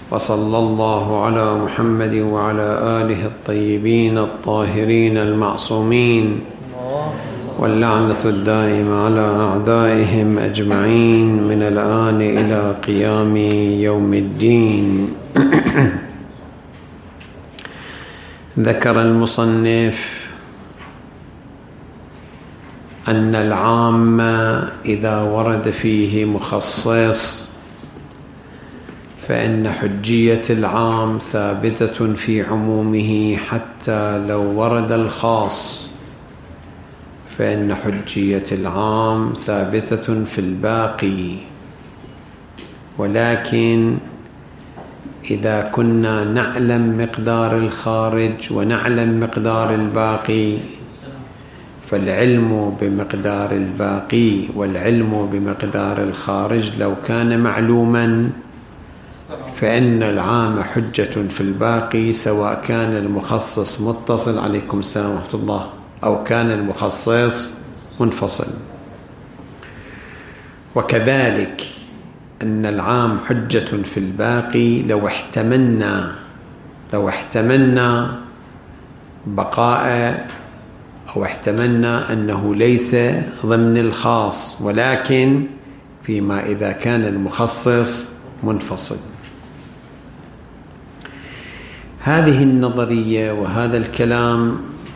وصلى الله على محمد وعلى آله الطيبين الطاهرين المعصومين، واللعنة الدائمة على أعدائهم أجمعين من الآن إلى قيام يوم الدين. ذكر المصنف أن العام إذا ورد فيه مخصص فإن حجية العام ثابتة في عمومه، حتى لو ورد الخاص فإن حجية العام ثابتة في الباقي. ولكن إذا كنا نعلم مقدار الخارج ونعلم مقدار الباقي، فالعلم بمقدار الباقي والعلم بمقدار الخارج لو كان معلوما فإن العام حجة في الباقي، سواء كان المخصص متصل، عليكم السلام ورحمة الله، أو كان المخصص منفصل. وكذلك أن العام حجة في الباقي لو احتملنا بقاء، أو احتملنا أنه ليس ضمن الخاص، ولكن فيما إذا كان المخصص منفصل. هذه النظرية وهذا الكلام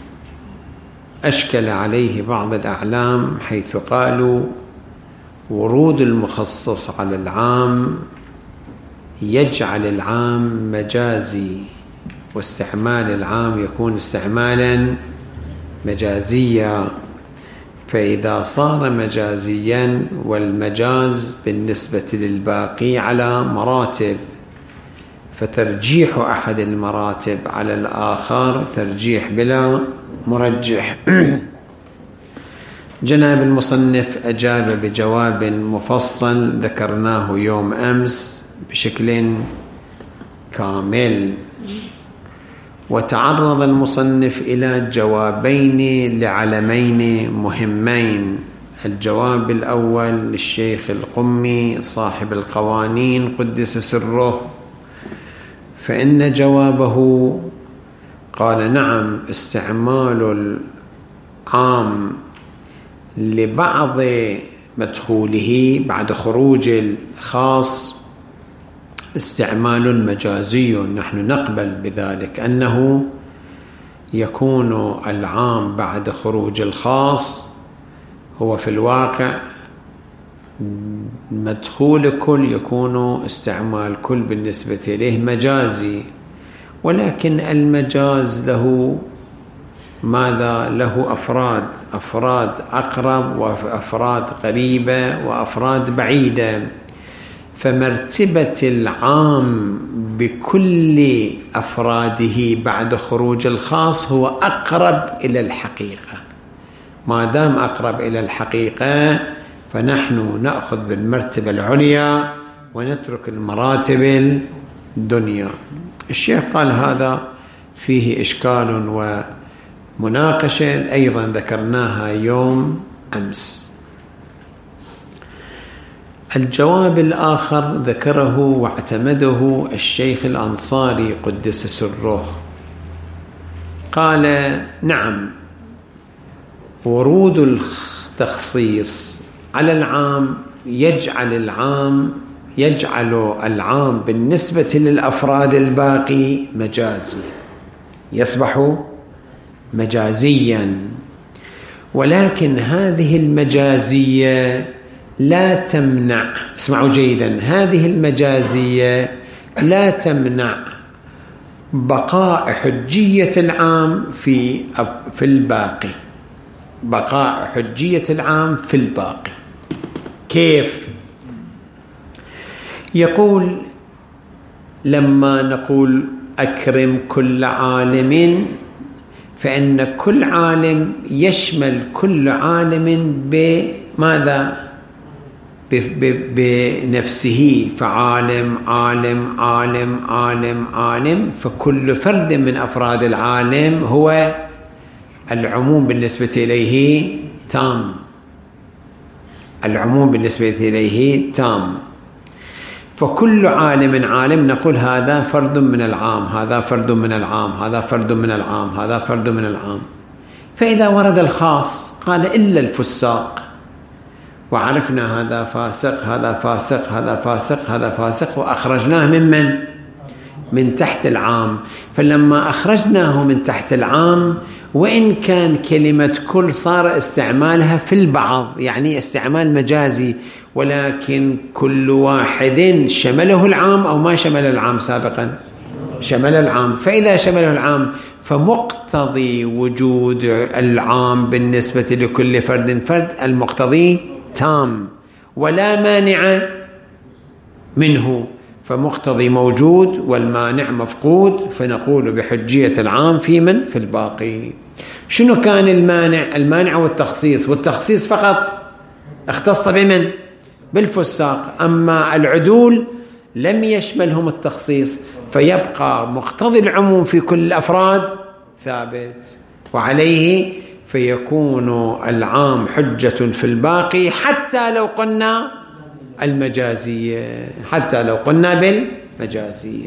أشكل عليه بعض الأعلام، حيث قالوا ورود المخصص على العام يجعل العام مجازي، واستعمال العام يكون استعمالا مجازيا. فإذا صار مجازيا، والمجاز بالنسبة للباقي على مراتب، فترجيح أحد المراتب على الآخر ترجيح بلا مرجح. جناب المصنف أجاب بجواب مفصل ذكرناه يوم أمس بشكل كامل، وتعرض المصنف إلى جوابين لعلمين مهمين. الجواب الأول للشيخ القمي صاحب القوانين قدس سره، فإن جوابه قال نعم، استعمال العام لبعض مدخوله بعد خروج الخاص استعمال مجازي، نحن نقبل بذلك، أنه يكون العام بعد خروج الخاص هو في الواقع مدخول كل، يكون استعمال كل بالنسبة إليه مجازي. ولكن المجاز له ماذا؟ له أفراد أقرب وأفراد قريبة وأفراد بعيدة. فمرتبة العام بكل أفراده بعد خروج الخاص هو أقرب إلى الحقيقة. ما دام أقرب إلى الحقيقة فنحن نأخذ بالمرتبة العليا ونترك المراتب الدنيا. الشيخ قال هذا فيه إشكال ومناقشة أيضا ذكرناها يوم أمس. الجواب الآخر ذكره واعتمده الشيخ الأنصاري قدس سره، قال نعم، ورود التخصيص على العام يجعل العام بالنسبة للأفراد الباقي مجازي، يصبح مجازيا. ولكن هذه المجازية لا تمنع، اسمعوا جيدا، هذه المجازية لا تمنع بقاء حجية العام في الباقي، بقاء حجية العام في الباقي. كيف؟ يقول لما نقول أكرم كل عالم، فإن كل عالم يشمل كل عالم بماذا؟ بنفسه، فعالم عالم عالم عالم عالم، فكل فرد من أفراد العالم هو العموم بالنسبة إليه تام، العموم بالنسبة إليه تام. فكل عالم نقول هذا فرد من العام، هذا فرد من العام، هذا فرد من العام، هذا فرد من العام. فإذا ورد الخاص قال إلا الفساق، وعرفنا هذا فاسق هذا فاسق هذا فاسق هذا فاسق، وأخرجناه من تحت العام. فلما أخرجناه من تحت العام، وإن كان كلمة كل صار استعمالها في البعض، يعني استعمال مجازي، ولكن كل واحد شمله العام أو ما شمل العام سابقا؟ شمل العام. فإذا شمله العام فمقتضي وجود العام بالنسبة لكل فرد المقتضي تام ولا مانع منه، فمقتضي موجود والمانع مفقود، فنقول بحجية العام في من؟ في الباقي. شنو كان المانع؟ المانع والتخصيص، والتخصيص فقط اختص بمن؟ بالفساق. أما العدول لم يشملهم التخصيص، فيبقى مقتضي العموم في كل الأفراد ثابت، وعليه فيكون العام حجة في الباقي حتى لو قلنا المجازية، حتى لو قلنا بالمجازية.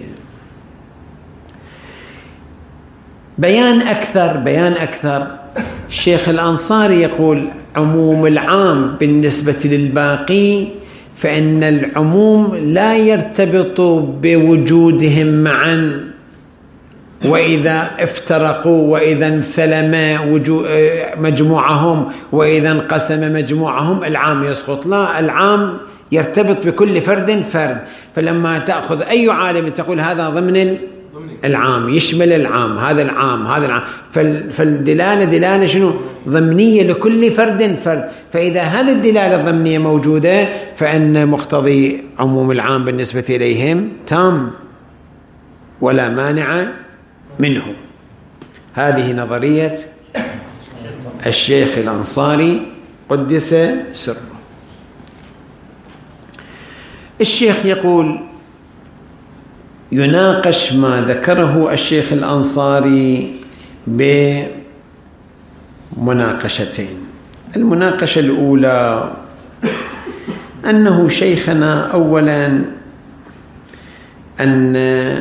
بيان أكثر الشيخ الأنصاري يقول عموم العام بالنسبة للباقي، فإن العموم لا يرتبط بوجودهم معا، وإذا افترقوا وإذا انثلم مجموعهم وإذا انقسم مجموعهم العام يسقط. لا، العام يرتبط بكل فرد. فلما تأخذ أي عالم تقول هذا ضمن العام يشمل العام، هذا العام هذا العام، فالدلالة دلالة شنو؟ ضمنية لكل فرد. فإذا هذه الدلالة الضمنية موجودة فإن مقتضي عموم العام بالنسبة إليهم تام ولا مانع منه. هذه نظرية الشيخ الأنصاري قدس سره. الشيخ يقول يناقش ما ذكره الشيخ الأنصاري بمناقشتين. المناقشة الأولى أنه شيخنا أولا أن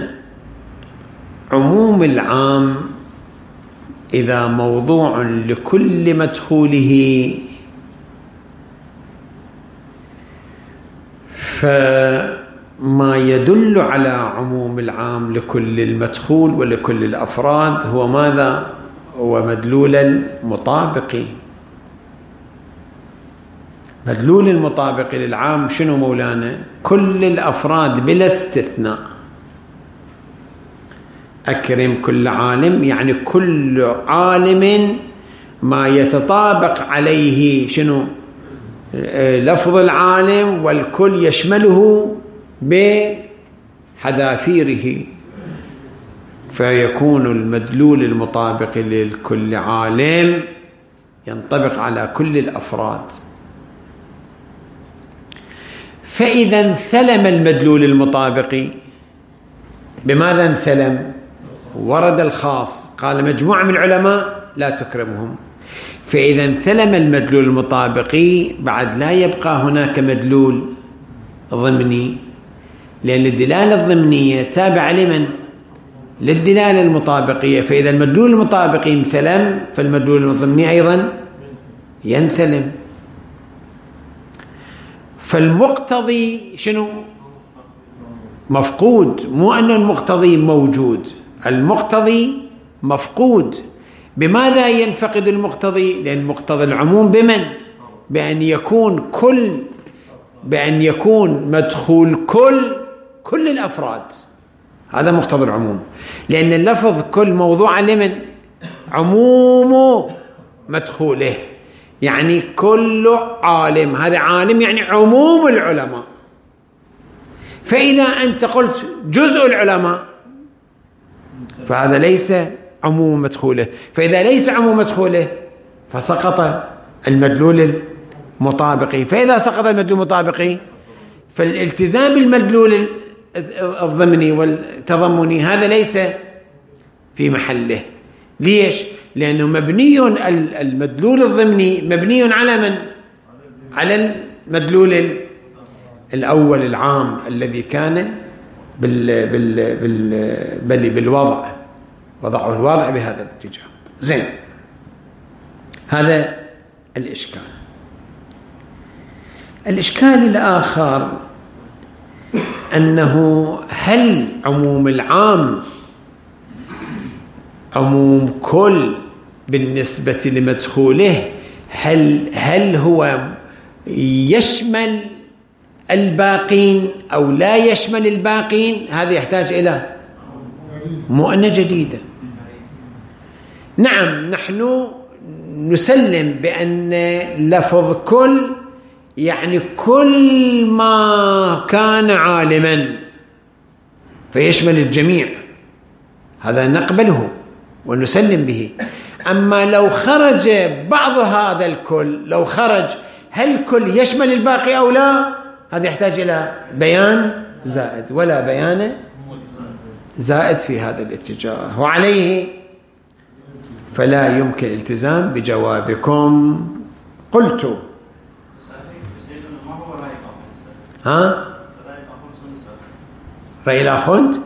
عموم العام إذا موضوع لكل مدخوله فما يدل على عموم العام لكل المدخول ولكل الأفراد هو ماذا؟ هو مدلول المطابق. مدلول المطابق للعام شنو مولانا؟ كل الأفراد بلا استثناء. أكرم كل عالم، يعني كل عالم ما يتطابق عليه شنو؟ لفظ العالم، والكل يشمله بحذافيره، فيكون المدلول المطابق لكل عالم ينطبق على كل الأفراد. فإذا انثلم المدلول المطابق، بماذا انثلم؟ ورد الخاص قال مجموعة من العلماء لا تكرمهم، فإذا انثلم المدلول المطابقي بعد لا يبقى هناك مدلول ضمني، لأن الدلالة الضمنية تابعة لمن؟ للدلالة المطابقية. فإذا المدلول المطابقي انثلم فالمدلول الضمني أيضا ينثلم. فالمقتضي شنو؟ مفقود، مو أن المقتضي موجود، المقتضي مفقود. بماذا ينفقد المقتضي؟ لأن مقتضى العموم بمن؟ بأن يكون مدخول كل الأفراد، هذا مقتضى العموم. لأن اللفظ كل موضوع لمن؟ عموم مدخوله، يعني كل عالم، هذا عالم يعني عموم العلماء. فإذا أنت قلت جزء العلماء فهذا ليس عموم مدخوله، فإذا ليس عموم مدخوله فسقط المدلول المطابقي. فإذا سقط المدلول المطابقي فالالتزام بالمدلول الضمني والتضمني هذا ليس في محله. ليش؟ لأنه مبني، المدلول الضمني مبني على من؟ على المدلول الأول العام الذي كان بالوضع، وضعه الوضع بهذا الاتجاه. زين، هذا الإشكال. الإشكال الآخر أنه هل عموم العام عموم كل بالنسبة لمدخوله، هل هو يشمل الباقين أو لا يشمل الباقين؟ هذا يحتاج إلى مؤنة جديدة. نعم، نحن نسلم بأن لفظ كل يعني كل ما كان عالما فيشمل الجميع، هذا نقبله ونسلم به. أما لو خرج بعض هذا الكل، لو خرج، هل الكل يشمل الباقي أو لا؟ هذا يحتاج إلى بيان زائد، ولا بيان زائد في هذا الاتجاه، وعليه فلا يمكن الالتزام بجوابكم. قلت رأي الآخوند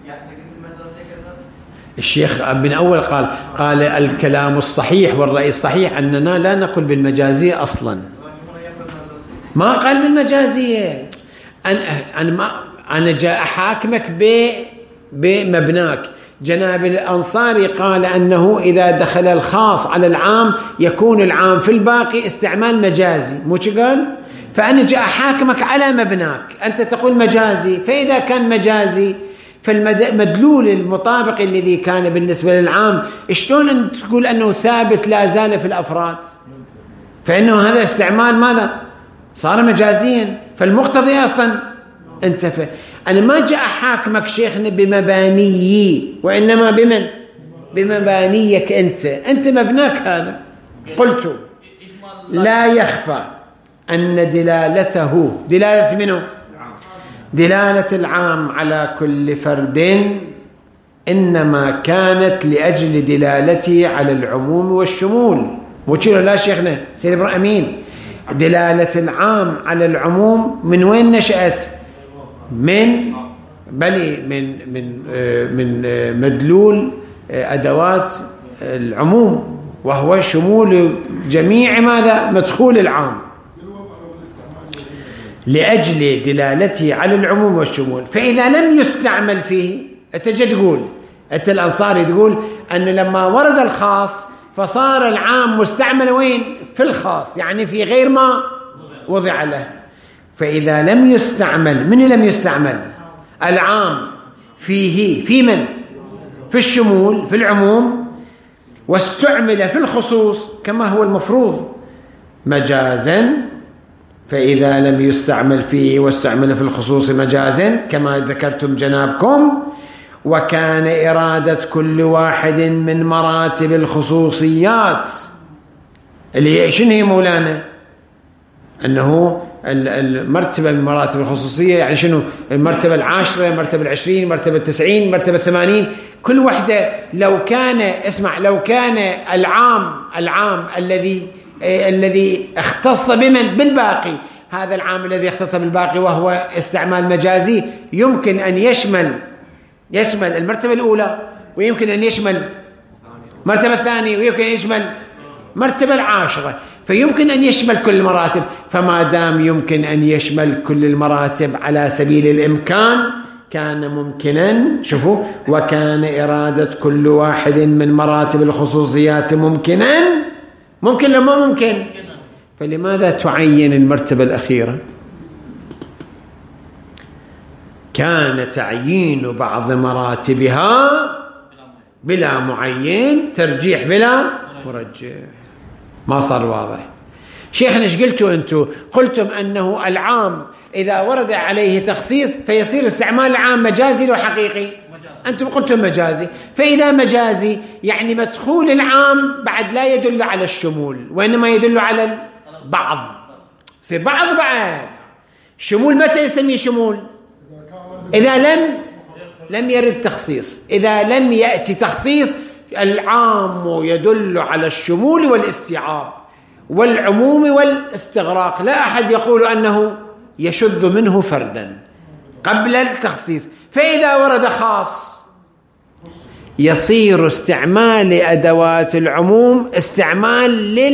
الشيخ من أول قال الكلام الصحيح والرأي الصحيح أننا لا نقول بالمجازية أصلا. ما قال بالمجازية. أنا جاء حاكمك بمبناك. جناب الأنصاري قال أنه إذا دخل الخاص على العام يكون العام في الباقي استعمال مجازي، مو قال؟ فأنا جاء حاكمك على مبناك، أنت تقول مجازي. فإذا كان مجازي فالمدلول المطابق الذي كان بالنسبة للعام شلون أن تقول أنه ثابت لا زال في الأفراد؟ فإنه هذا استعمال ماذا؟ صار مجازيا، فالمقتضي أصلا انتفى. أنا ما جاء حاكمك شيخنا بمبانيي، وإنما بمن؟ بمبانيك أنت مبناك هذا. قلت لا يخفى أن دلالته، دلالة منه؟ دلالة العام على كل فرد إنما كانت لأجل دلالته على العموم والشمول. وشلو لا شيخنا سيد إبراهيم أمين؟ دلالة العام على العموم من وين نشأت؟ من مدلول أدوات العموم، وهو شمول جميع ماذا؟ مدخول العام، لأجل دلالته على العموم والشمول. فإذا لم يستعمل فيه، أنت تقول، أنت الأنصاري تقول أن لما ورد الخاص فصار العام مستعمل وين؟ في الخاص، يعني في غير ما وضع له. فإذا لم يستعمل، من لم يستعمل؟ العام فيه، في من؟ في الشمول، في العموم، واستعمل في الخصوص كما هو المفروض مجازا. فإذا لم يستعمل فيه واستعمل في الخصوص مجازا كما ذكرتم جنابكم، وكان إرادة كل واحد من مراتب الخصوصيات اللي هي شنو هي مولانا؟ أنه المرتبة من مراتب الخصوصية يعني شنو؟ المرتبة 10، المرتبة 20، المرتبة 90، المرتبة 80. كل واحدة لو كان، اسمع، لو كان العام الذي اختص بمن؟ بالباقي. هذا العام الذي اختص بالباقي وهو استعمال مجازي يمكن أن يشمل المرتبة الأولى، ويمكن أن يشمل المرتبة الثانية، ويمكن أن يشمل مرتبة 10، فيمكن أن يشمل كل المراتب. فما دام يمكن أن يشمل كل المراتب على سبيل الإمكان كان ممكنا. شوفوا، وكان إرادة كل واحد من مراتب الخصوصيات ممكنا. ممكن لو ما ممكن، فلماذا تعين المرتبة الأخيرة؟ كان تعيين بعض مراتبها بلا معين، ترجيح بلا مرجح. ما صار واضح؟ شيخنا ايش قلتوا انتم؟ قلتم انه العام اذا ورد عليه تخصيص فيصير استعمال العام مجازي لو حقيقي. انتم قلتم مجازي، فاذا مجازي يعني مدخول العام بعد لا يدل على الشمول، وانما يدل على البعض. يصير بعض شمول. متى يسميه شمول؟ اذا لم يرد تخصيص. اذا لم ياتي تخصيص العام يدل على الشمول والاستيعاب والعموم والاستغراق. لا أحد يقول أنه يشذ منه فردا قبل التخصيص. فإذا ورد خاص يصير استعمال أدوات العموم استعمال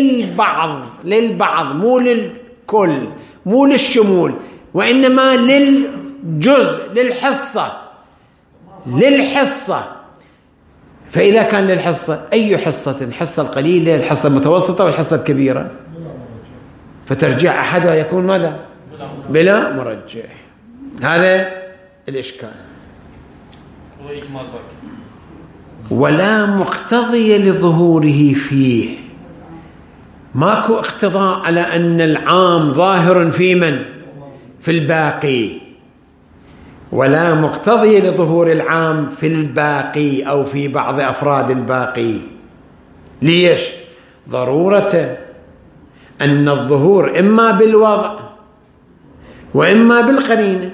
للبعض مو للكل، مو للشمول، وإنما للجزء، للحصة. فإذا كان للحصة، أي حصة؟ الحصة القليلة، الحصة المتوسطة، والحصة الكبيرة، فترجيح أحدها يكون ماذا؟ بلا مرجح. هذا الإشكال. ولا مقتضي لظهوره فيه، ماكو اقتضاء على أن العام ظاهر في من؟ في الباقي. ولا مقتضي لظهور العام في الباقي أو في بعض أفراد الباقي. ليش؟ ضرورة أن الظهور إما بالوضع وإما بالقرينة،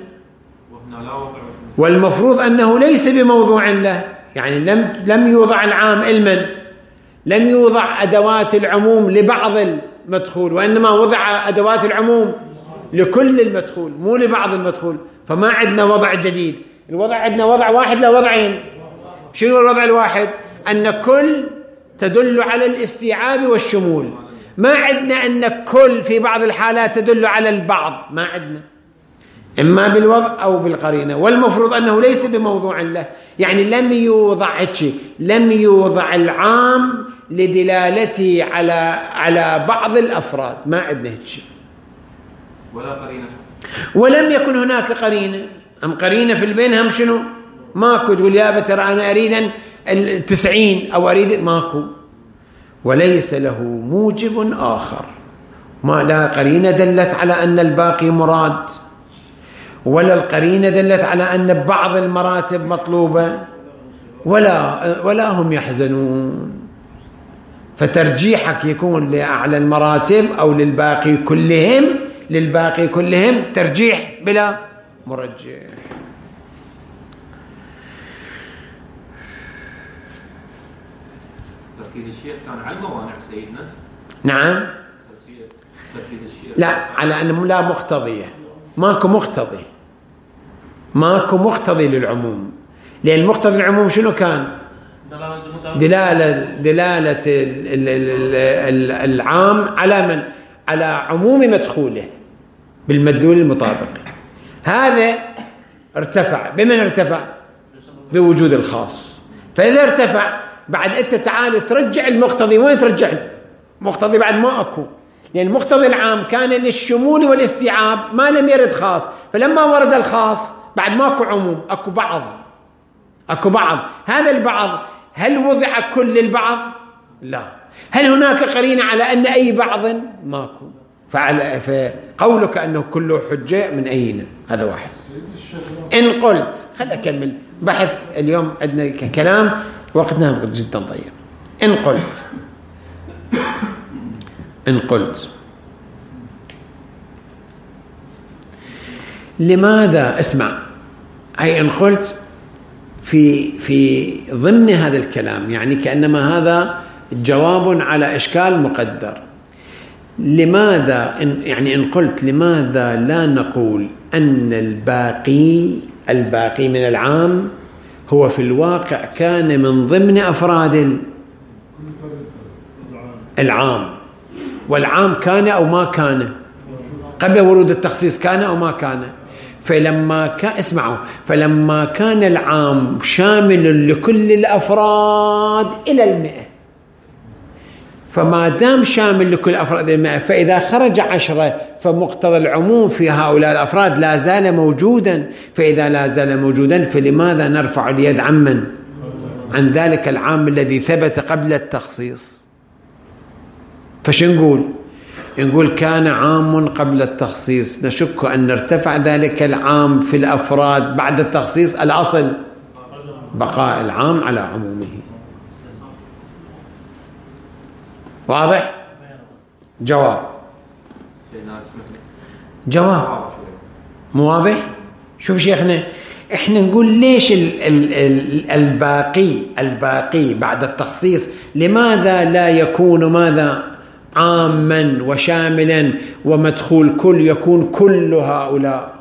والمفروض أنه ليس بموضوع له، يعني لم يوضع العام علما، لم يوضع أدوات العموم لبعض المدخول، وإنما وضع أدوات العموم لكل المدخول مو لبعض المدخول. فما عندنا وضع جديد، الوضع عندنا وضع واحد لا وضعين. شنو الوضع الواحد؟ أن كل تدل على الاستيعاب والشمول. ما عندنا أن كل في بعض الحالات تدل على البعض، ما عندنا، إما بالوضع أو بالقرينة، والمفروض أنه ليس بموضوع له، يعني لم يوضع العام لدلالته على بعض الأفراد، ما عندنا هيك ولا قرينة، ولم يكن هناك قرينة. أم قرينة في البين هم شنو؟ ماكو. تقول يا ترى أنا أريد 90 أو أريد، ماكو. وليس له موجب آخر، ما لا قرينة دلت على أن الباقي مراد، ولا القرينة دلت على أن بعض المراتب مطلوبة، ولا هم يحزنون. فترجيحك يكون لأعلى المراتب أو للباقي كلهم ترجيح بلا مرجح. تركيز الشيخ كان على الموانع سيدنا. نعم. تركيز الشيخ لا، على أنه لا مقتضية، ماكو مقتضي للعموم، لأن مقتضي العموم شنو كان؟ دلالة العام على من؟ على عموم مدخوله بالمدلول المطابق. هذا ارتفع، بمن ارتفع؟ بوجود الخاص. فإذا ارتفع بعد أنت تعال ترجع المقتضي، وين ترجع المقتضي؟ بعد ما أكو، لأن المقتضي العام كان للشمول والاستيعاب، ما لم يرد خاص. فلما ورد الخاص بعد ماكو عموم، أكو بعض. هذا البعض هل وضع كل البعض؟ لا. هل هناك قرينة على أن أي بعض؟ ماكو. فقولك أنه كله حجة من أين؟ هذا واحد. إن قلت، خل أكمل بحث، اليوم عندنا كلام وقتنا جدا ضيق. إن قلت لماذا، اسمع، أي إن قلت في ضمن هذا الكلام، يعني كأنما هذا جواب على إشكال مقدر. لماذا إن قلت لماذا لا نقول أن الباقي من العام هو في الواقع كان من ضمن أفراد العام، والعام كان أو ما كان قبل ورود التخصيص، كان أو ما كان. فلما كان العام شامل لكل الأفراد إلى 100، فما دام شامل لكل الأفراد إلى 100، فإذا خرج 10 فمقتضى العموم في هؤلاء الأفراد لا زال موجودا. فإذا لا زال موجودا فلماذا نرفع اليد عن ذلك العام الذي ثبت قبل التخصيص؟ نقول كان عام قبل التخصيص، نشك أن ارتفع ذلك العام في الأفراد بعد التخصيص. الأصل بقاء العام على عمومه. واضح؟ جواب مو واضح؟ شوف شيخنا، احنا نقول ليش الباقي بعد التخصيص لماذا لا يكون ماذا عاما وشاملا ومدخول كل، يكون كل هؤلاء.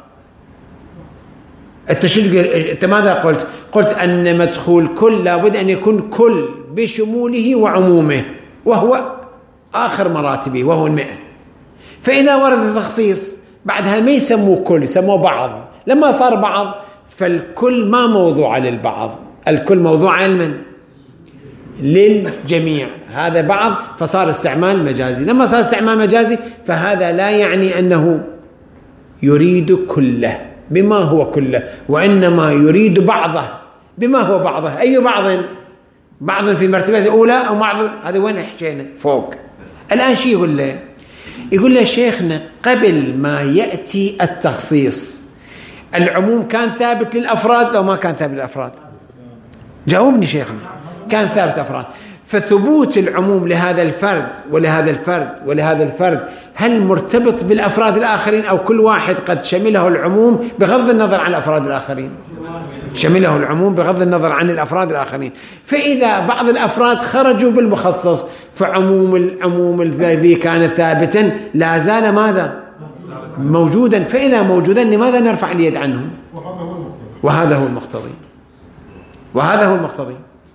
أنت ماذا قلت؟ قلت أن مدخول كل لابد أن يكون كل بشموله وعمومه، وهو آخر مراتبه وهو 100. فإذا ورد التخصيص بعدها ما يسموه كل، يسموه بعض. لما صار بعض فالكل ما موضوع للبعض، الكل موضوع علما للجميع، هذا بعض، فصار استعمال مجازي. لما صار استعمال مجازي فهذا لا يعني أنه يريد كله بما هو كله، وإنما يريد بعضه بما هو بعضه. أي بعض؟ بعض في المرتبة الأولى أو بعض، هذا وين حكينا فوق. الآن شيء يقول له، يقول له شيخنا قبل ما يأتي التخصيص العموم كان ثابت للأفراد لو ما كان ثابت للأفراد؟ جاوبني شيخنا. كان ثابت أفراد، فثبوت العموم لهذا الفرد ولهذا الفرد ولهذا الفرد هل مرتبط بالأفراد الآخرين، أو كل واحد قد شمله العموم بغض النظر عن الأفراد الآخرين؟ شمله العموم بغض النظر عن الأفراد الآخرين. فإذا بعض الأفراد خرجوا بالمخصص فعموم الذي كان ثابتا لا زال ماذا؟ موجودا. فإذا موجودا لماذا نرفع اليد عنه؟ وهذا هو المقتضي، وهذا هو المقتضي.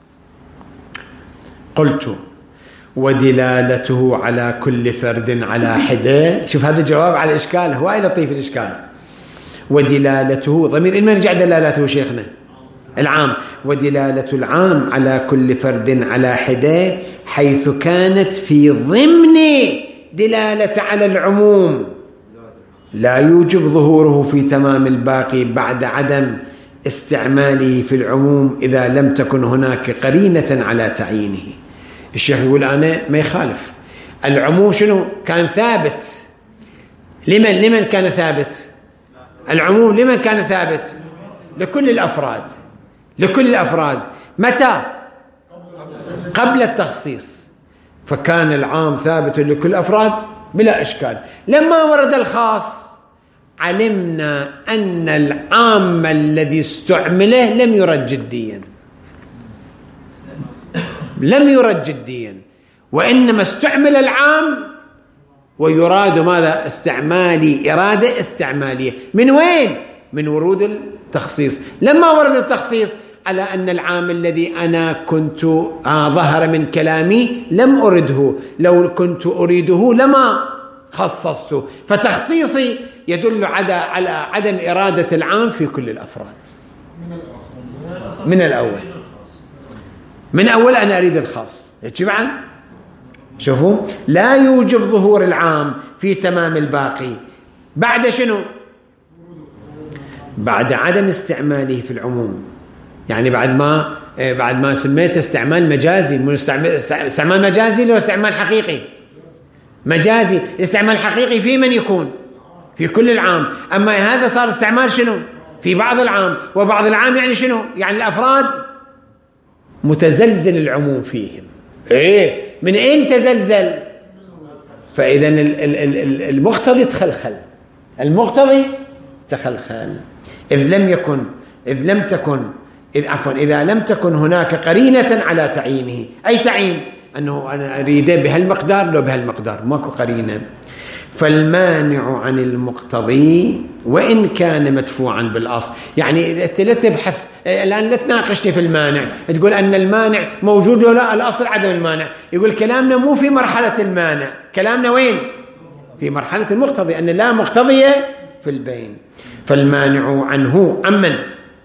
قلت ودلالته على كل فرد على حدة. شوف هذا جواب على الإشكال، هو أي لطيف الإشكال. ودلالته ضمير إن مرجع دلالته شيخنا العام، ودلالة العام على كل فرد على حدة حيث كانت في ضمن دلالة على العموم لا يوجب ظهوره في تمام الباقي بعد عدم استعماله في العموم إذا لم تكن هناك قرينة على تعيينه. الشيخ يقول أنا ما يخالف العموم شنو كان ثابت. لمن كان ثابت؟ العموم لمن كان ثابت؟ لكل الأفراد، لكل الأفراد. متى؟ قبل التخصيص، فكان العام ثابت لكل الأفراد بلا إشكال. لما ورد الخاص علمنا أن العام الذي استعمله لم يرد جديا، لم يرد جديا، وإنما استعمل العام ويراد ماذا؟ استعمالي، إرادة استعمالية. من وين؟ من ورود التخصيص. لما ورد التخصيص على أن العام الذي أنا كنت ظهر من كلامي لم أرده، لو كنت أريده لما خصصته. فتخصيصي يدل على عدم إرادة العام في كل الأفراد. من الأول، من أول أنا أريد الخاص. يتبعا شوفوا، لا يوجب ظهور العام في تمام الباقي بعد شنو؟ بعد عدم استعماله في العموم. يعني بعد ما سميته استعمال مجازي. استعمال مجازي لو استعمال حقيقي؟ مجازي. استعمال حقيقي في من يكون؟ في كل العام. أما هذا صار استعمال شنو؟ في بعض العام. وبعض العام يعني شنو؟ يعني الأفراد متزلزل العموم فيهم. إيه؟ من أين تزلزل؟ فإذا المقتضي تخلخل، المقتضي تخلخل إذا لم تكن هناك قرينة على تعيينه. أي تعيين؟ أنه أنا أريده بهالمقدار لو بهالمقدار، ماكو قرينة. فالمانع عن المقتضي وإن كان مدفوعا بالأصل. يعني لا تبحث الآن، لا تناقشني في المانع تقول أن المانع موجود ولا لا، الأصل عدم المانع. يقول كلامنا مو في مرحلة المانع، كلامنا وين؟ في مرحلة المقتضي، أن لا مقتضية في البين. فالمانع عنه عمن؟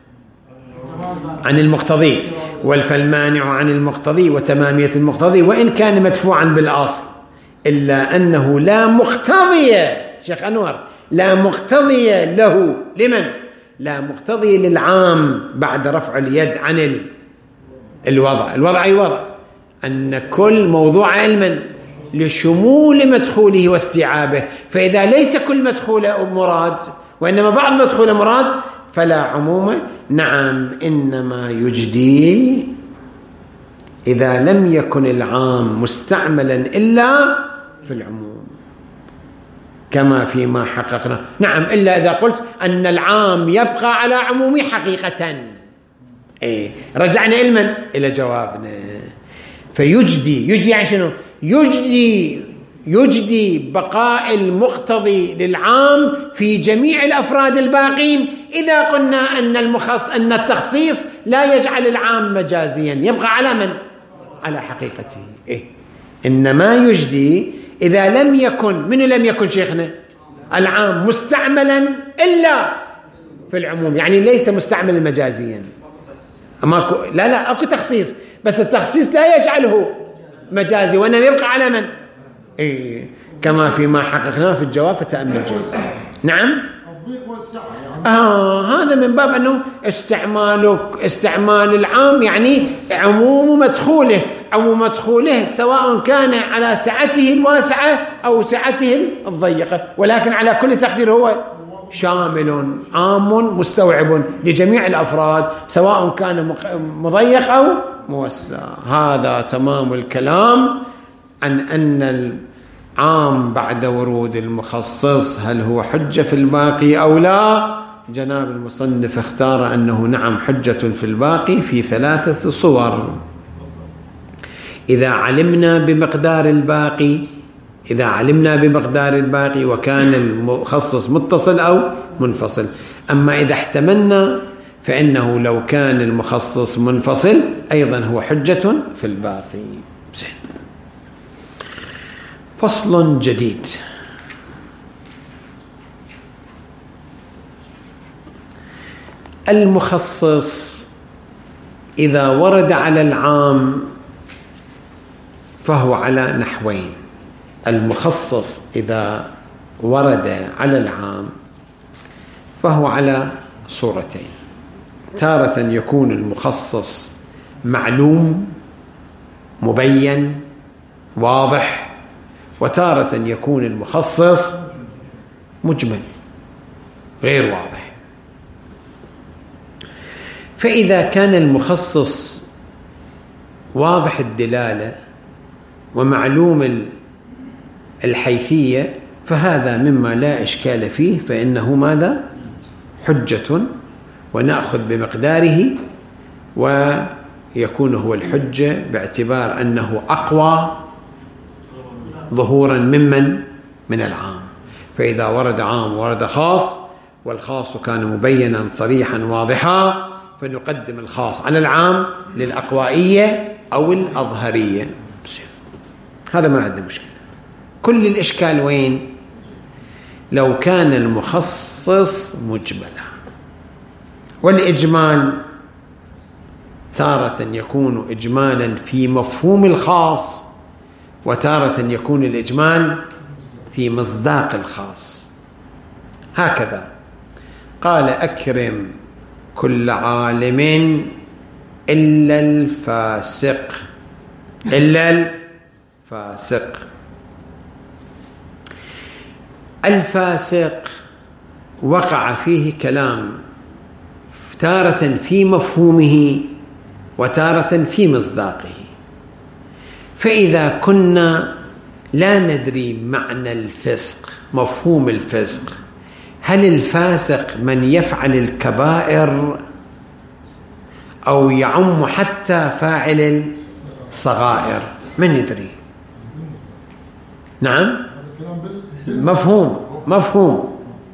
عن المقتضي. فالمانع عن المقتضي وتمامية المقتضي وإن كان مدفوعا بالأصل، إلا أنه لا مقتضي، شيخ أنور، لا مقتضي له. لمن؟ لا مقتضي للعام بعد رفع اليد عن الوضع. الوضع أي وضع؟ أن كل موضوع علما لشمول مدخوله واستيعابه. فإذا ليس كل مدخول مراد وإنما بعض مدخول مراد فلا عموم. نعم، إنما يجدي إذا لم يكن العام مستعملا إلا في العموم كما فيما حققنا. نعم، إلا إذا قلت أن العام يبقى على عمومه حقيقة. رجعنا علما إلى جوابنا. فيجدي، يجدي يعني شنو؟ يجدي يجدي بقاء المقتضي للعام في جميع الأفراد الباقين إذا قلنا أن التخصيص لا يجعل العام مجازيا، يبقى على من؟ على حقيقته. إنما يجدي إذا لم يكن شيخنا العام مستعملا إلا في العموم، يعني ليس مستعملا مجازيا. لا أكو تخصيص، بس التخصيص لا يجعله مجازي، وأنه يبقى على من؟ كما فيما حققناه في الجواب فتأمل جيد. نعم، هذا من باب أنه استعمال العام يعني عموم مدخوله سواء كان على سعته الواسعة أو سعته الضيقة، ولكن على كل تقدير هو شامل عام مستوعب لجميع الأفراد سواء كان مضيق أو موسع. هذا تمام الكلام عن أن العام بعد ورود المخصص هل هو حجة في الباقي أو لا. جناب المصنف اختار أنه نعم حجة في الباقي في 3 صور. إذا علمنا بمقدار الباقي وكان المخصص متصل أو منفصل. أما إذا احتملنا فإنه لو كان المخصص منفصل أيضا هو حجة في الباقي. فصل جديد. المخصص إذا ورد على العام فهو على نحوين. المخصص إذا ورد على العام فهو على صورتين. تارة يكون المخصص معلوم مبين واضح، وتارة يكون المخصص مجمل غير واضح. فإذا كان المخصص واضح الدلالة ومعلوم الحيثية فهذا مما لا إشكال فيه، فإنه ماذا؟ حجة، ونأخذ بمقداره ويكون هو الحجة باعتبار أنه أقوى ظهورا من العام. فإذا ورد عام ورد خاص والخاص كان مبينا صريحا واضحا فنقدم الخاص على العام للأقوائية أو الأظهرية. هذا ما عندنا مشكلة. كل الإشكال وين؟ لو كان المخصص مجملا. والإجمال تارة يكون إجمالا في مفهوم الخاص، وتارة يكون الإجمال في مصداق الخاص. هكذا قال: أكرم كل عالم إلا الفاسق. الفاسق وقع فيه كلام، تارة في مفهومه وتارة في مصداقه. فإذا كنا لا ندري معنى الفسق، مفهوم الفسق، هل الفاسق من يفعل الكبائر أو يعم حتى فاعل الصغائر؟ من يدري؟ نعم، مفهوم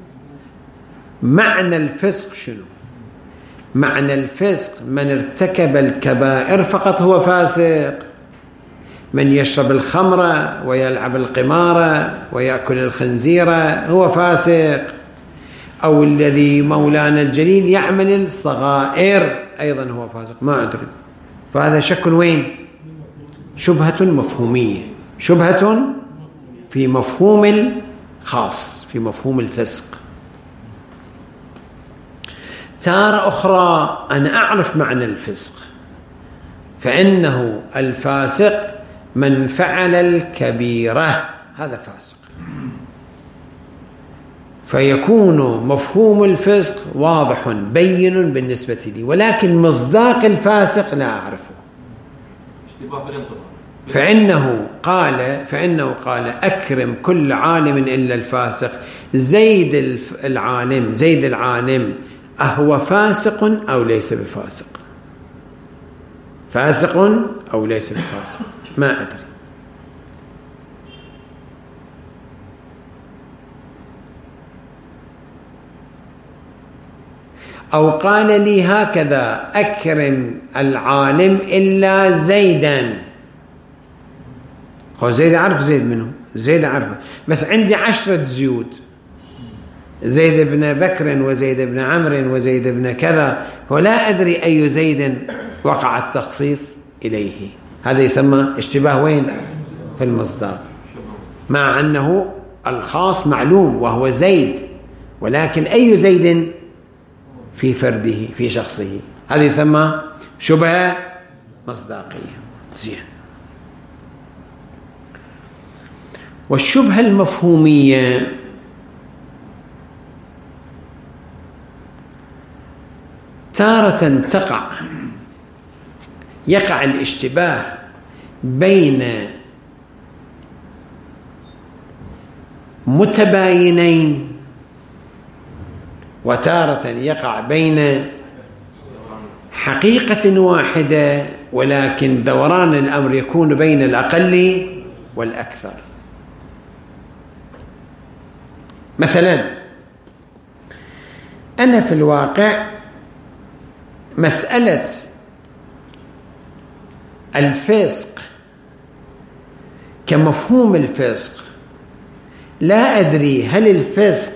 معنى الفسق شنو؟ معنى الفسق من ارتكب الكبائر فقط هو فاسق. من يشرب الخمر ويلعب القمار ويأكل الخنزير هو فاسق. أو الذي مولانا الجليل يعمل الصغائر أيضا هو فاسق. ما أدري. فهذا شك وين؟ شبهة مفهومية، شبهة في مفهوم الخاص، في مفهوم الفسق. تارة أخرى أنا أعرف معنى الفسق، فإنه الفاسق من فعل الكبيرة، هذا فاسق. فيكون مفهوم الفسق واضح بين بالنسبة لي، ولكن مصداق الفاسق لا أعرفه. فإنه قال أكرم كل عالم إلا الفاسق. زيد العالم أهو فاسق أو ليس بفاسق؟ فاسق أو ليس بفاسق؟ ما أدري. أو قال لي هكذا: أكرم العالم إلا زيدا. هو زيد أعرف زيد منه، زيد أعرفه، بس عندي 10 زيود، زيد بن بكر وزيد بن عمرو وزيد بن كذا، ولا أدري أي زيد وقع التخصيص إليه. هذا يسمى اشتباه وين؟ في المصداق، مع أنه الخاص معلوم وهو زيد، ولكن أي زيد في فرده في شخصه، هذا يسمى شبهة مصداقية. زين. والشبهة المفهومية تارة يقع الاشتباه بين متباينين، وتارة يقع بين حقيقة واحدة، ولكن دوران الأمر يكون بين الأقل والأكثر. مثلا أنا في الواقع مسألة الفسق كمفهوم الفسق، لا أدري هل الفسق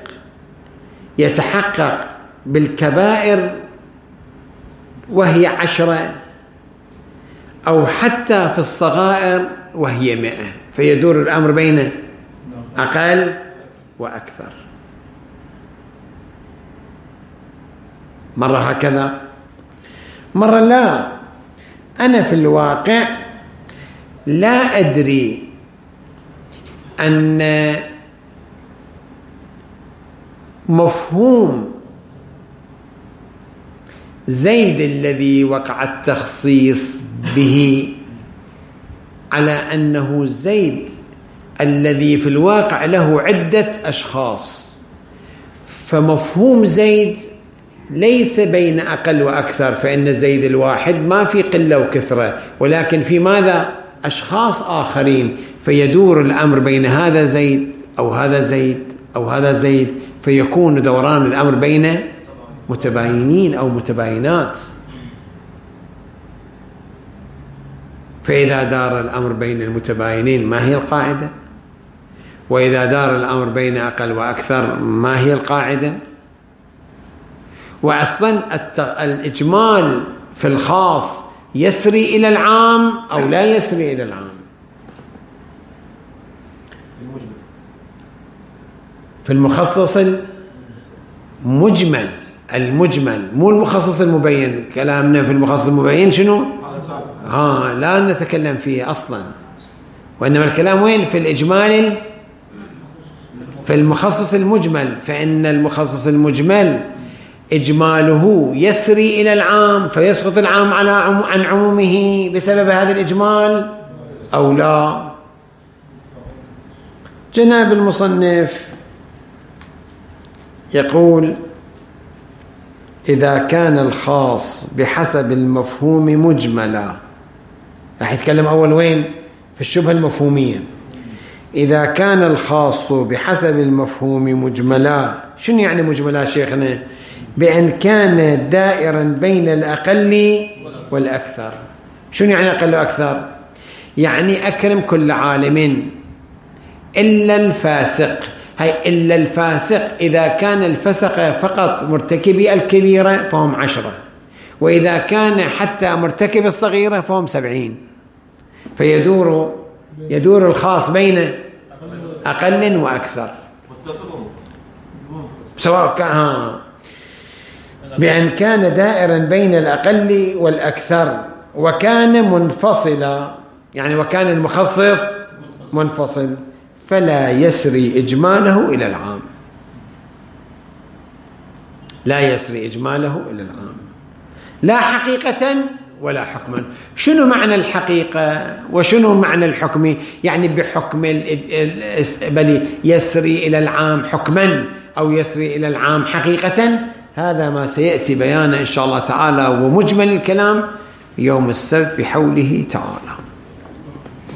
يتحقق بالكبائر وهي 10 أو حتى في الصغائر وهي 100، فيدور الأمر بين أقل وأكثر. مرة هكذا، مرة لا. أنا في الواقع لا أدري أن مفهوم زيد الذي وقع التخصيص به على أنه زيد الذي في الواقع له عدة أشخاص، فمفهوم زيد ليس بين أقل وأكثر، فإن زيد الواحد ما في قلة وكثرة، ولكن في ماذا؟ أشخاص آخرين، فيدور الأمر بين هذا زيد أو هذا زيد أو هذا زيد، فيكون دوران الأمر بين متباينين أو متباينات. فإذا دار الأمر بين المتباينين ما هي القاعدة؟ وإذا دار الأمر بين أقل وأكثر ما هي القاعدة؟ وأصلا الإجمال في الخاص يسري إلى العام أو لا يسري إلى العام؟ في المخصص المجمل، مو المخصص المبين. كلامنا في المخصص المبين شنو؟ لا نتكلم فيه أصلا، وإنما الكلام وين؟ في الإجمال، في المخصص المجمل، فإن المخصص المجمل إجماله يسري إلى العام، فيسقط العام عن عمومه بسبب هذا الإجمال أو لا. جناب المصنف يقول: إذا كان الخاص بحسب المفهوم مجملا. راح يتكلم أول وين؟ في الشبهة المفهومية. إذا كان الخاص بحسب المفهوم مجملا. شنو يعني مجملا شيخنا؟ بأن كان دائرا بين الأقل والأكثر. شنو يعني أقل وأكثر؟ يعني أكرم كل عالم إلا الفاسق. هاي إلا الفاسق إذا كان الفسق فقط مرتكبي الكبيرة فهم 10، وإذا كان حتى مرتكب الصغيرة فهم 70. فيدور الخاص بين أقل وأكثر، سواء كان بأن كان دائرا بين الأقل والأكثر وكان منفصلا، يعني وكان المخصص منفصل، فلا يسري إجماله إلى العام. لا يسري إجماله إلى العام، لا حقيقة ولا حكما. شنو معنى الحقيقة وشنو معنى الحكم؟ يعني بحكم بل يسري إلى العام حكما أو يسري إلى العام حقيقة. هذا ما سيأتي بيانه إن شاء الله تعالى، ومجمل الكلام يوم السبت بحوله تعالى.